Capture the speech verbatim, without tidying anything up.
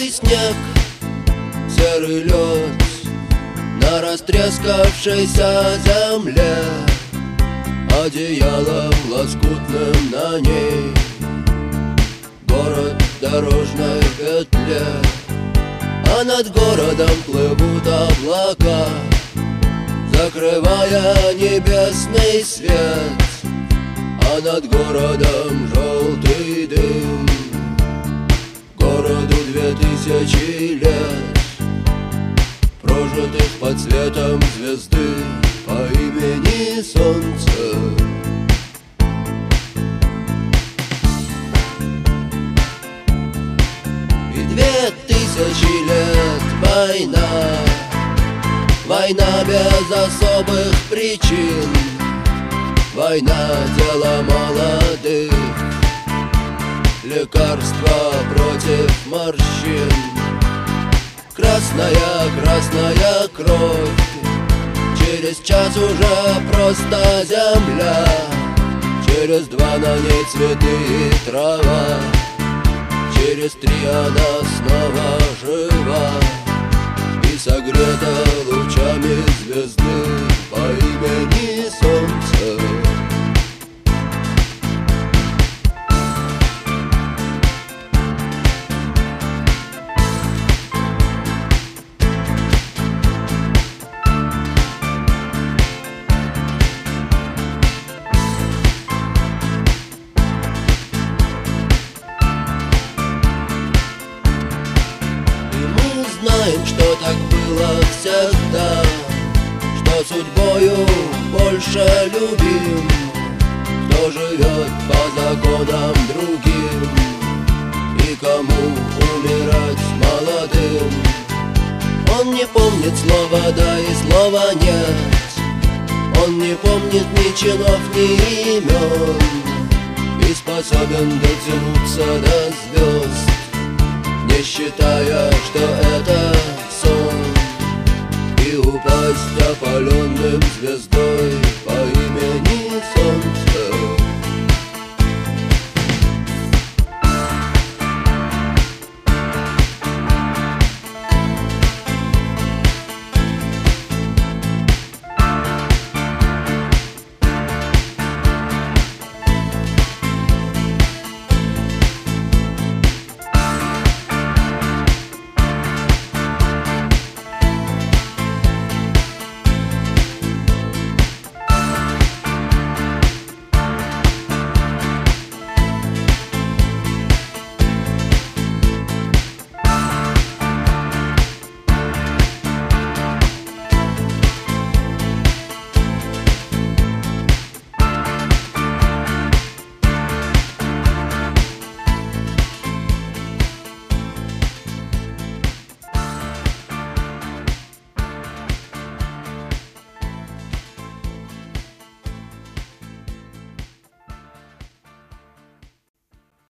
Белый снег, серый лед на растрескавшейся земле, одеялом лоскутным на ней город в дорожной петле. А над городом плывут облака, закрывая небесный свет. А над городом желтый дым, городу две тысячи лет, прожитых под светом звезды по имени Солнце. И две тысячи лет война, война без особых причин, война — дело молодых, лекарство против морщин. Красная, красная кровь, через час уже просто земля, через два на ней цветы и трава, через три она снова жива и согрета лучами звезды по имени Солнце. Знаем, что так было всегда, что судьбою больше любим, кто живет по законам другим и кому умирать молодым. Он не помнит слова «да» и слова «нет», он не помнит ни чинов, ни имен, и способен дотянуться до звезд, не считая, что это сон, и упасть опаленным звездой по имени Солнце.